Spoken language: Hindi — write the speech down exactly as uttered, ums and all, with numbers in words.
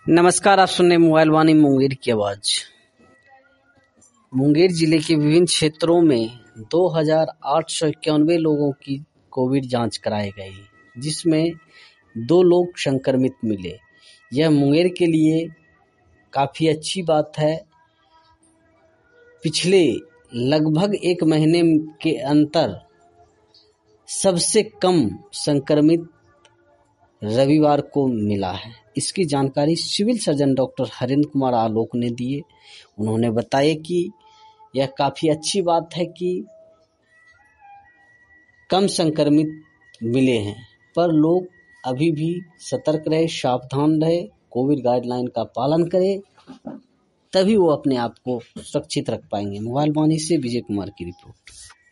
नमस्कार, आप सुन रहे मोबाइल वाणी मुंगेर की आवाज। मुंगेर जिले के विभिन्न क्षेत्रों में दो हजार आठ सौ इक्यानवे लोगों की कोविड जांच कराई गई, जिसमें दो लोग संक्रमित मिले। यह मुंगेर के लिए काफी अच्छी बात है। पिछले लगभग एक महीने के अंतर सबसे कम संक्रमित रविवार को मिला है। इसकी जानकारी civil surgeon doctor Harendra Kumar Alok ने दिए। उन्होंने बताया कि यह काफी अच्छी बात है कि कम संक्रमित मिले हैं, पर लोग अभी भी सतर्क रहे, सावधान रहे, कोविड गाइडलाइन का पालन करें, तभी वो अपने आप को सुरक्षित रख पाएंगे। मोबाइल वाणी से विजय कुमार की रिपोर्ट।